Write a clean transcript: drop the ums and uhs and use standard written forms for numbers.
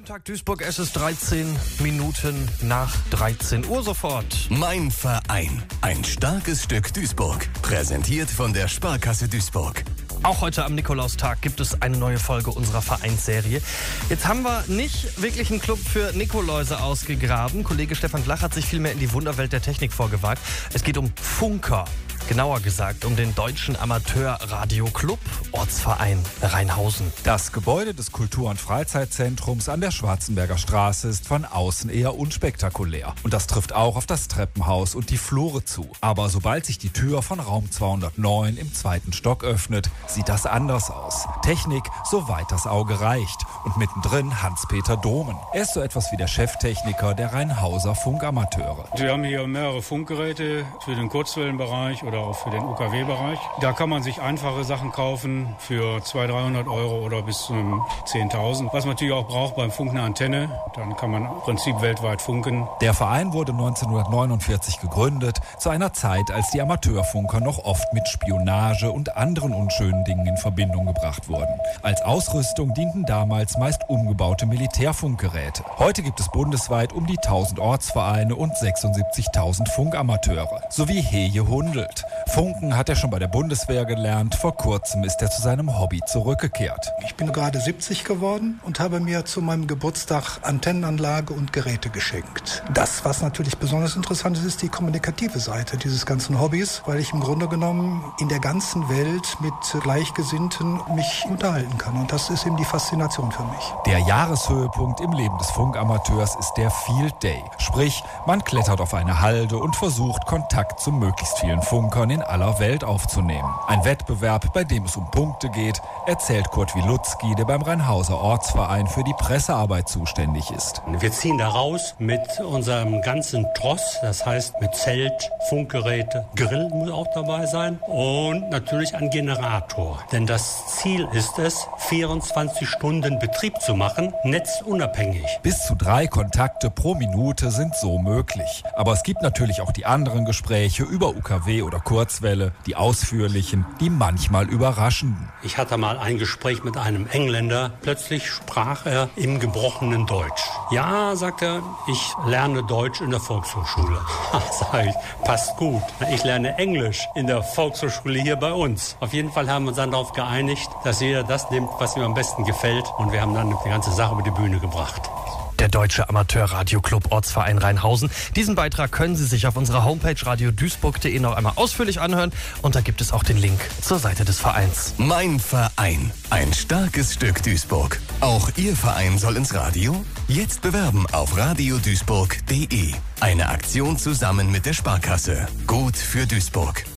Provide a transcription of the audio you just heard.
Guten Tag Duisburg, es ist 13 Minuten nach 13 Uhr sofort. Mein Verein, ein starkes Stück Duisburg, präsentiert von der Sparkasse Duisburg. Auch heute am Nikolaustag gibt es eine neue Folge unserer Vereinsserie. Jetzt haben wir nicht wirklich einen Club für Nikoläuse ausgegraben. Kollege Stefan Flach hat sich vielmehr in die Wunderwelt der Technik vorgewagt. Es geht um Funker. Genauer gesagt um den Deutschen Amateur-Radio-Club, Ortsverein Rheinhausen. Das Gebäude des Kultur- und Freizeitzentrums an der Schwarzenberger Straße ist von außen eher unspektakulär. Und das trifft auch auf das Treppenhaus und die Flure zu. Aber sobald sich die Tür von Raum 209 im 2. Stock öffnet, sieht das anders aus. Technik, soweit das Auge reicht. Und mittendrin Hans-Peter Domen. Er ist so etwas wie der Cheftechniker der Rheinhauser Funkamateure. Wir haben hier mehrere Funkgeräte für den Kurzwellenbereich oder auch für den UKW-Bereich. Da kann man sich einfache Sachen kaufen für 200-300 Euro oder bis zu 10.000. Was man natürlich auch braucht beim Funk eine Antenne, dann kann man im Prinzip weltweit funken. Der Verein wurde 1949 gegründet, zu einer Zeit, als die Amateurfunker noch oft mit Spionage und anderen unschönen Dingen in Verbindung gebracht wurden. Als Ausrüstung dienten damals meist umgebaute Militärfunkgeräte. Heute gibt es bundesweit um die 1000 Ortsvereine und 76.000 Funkamateure, sowie Heje Hundelt. Funken hat er schon bei der Bundeswehr gelernt. Vor kurzem ist er zu seinem Hobby zurückgekehrt. Ich bin gerade 70 geworden und habe mir zu meinem Geburtstag Antennenanlage und Geräte geschenkt. Das, was natürlich besonders interessant ist, ist die kommunikative Seite dieses ganzen Hobbys, weil ich im Grunde genommen in der ganzen Welt mit Gleichgesinnten mich unterhalten kann. Und das ist eben die Faszination für mich. Der Jahreshöhepunkt im Leben des Funkamateurs ist der Field Day. Sprich, man klettert auf eine Halde und versucht, Kontakt zu möglichst vielen Funkern in aller Welt aufzunehmen. Ein Wettbewerb, bei dem es um Punkte geht, erzählt Kurt Wilutzki, der beim Rheinhauser Ortsverein für die Pressearbeit zuständig ist. Wir ziehen da raus mit unserem ganzen Tross, das heißt mit Zelt, Funkgeräte, Grill muss auch dabei sein und natürlich ein Generator. Denn das Ziel ist es, 24 Stunden Betrieb zu machen, netzunabhängig. Bis zu 3 Kontakte pro Minute sind so möglich. Aber es gibt natürlich auch die anderen Gespräche über UKW oder Kurzwelle, die ausführlichen, die manchmal überraschenden. Ich hatte mal ein Gespräch mit einem Engländer. Plötzlich sprach er im gebrochenen Deutsch. Ja, sagt er, ich lerne Deutsch in der Volkshochschule. Sag ich, passt gut. Ich lerne Englisch in der Volkshochschule hier bei uns. Auf jeden Fall haben wir uns dann darauf geeinigt, dass jeder das nimmt, was ihm am besten gefällt. Und wir haben dann die ganze Sache über die Bühne gebracht. Der Deutsche Amateur-Radio-Club Ortsverein Rheinhausen. Diesen Beitrag können Sie sich auf unserer Homepage radioduisburg.de noch einmal ausführlich anhören. Und da gibt es auch den Link zur Seite des Vereins. Mein Verein, ein starkes Stück Duisburg. Auch Ihr Verein soll ins Radio? Jetzt bewerben auf radioduisburg.de. Eine Aktion zusammen mit der Sparkasse. Gut für Duisburg.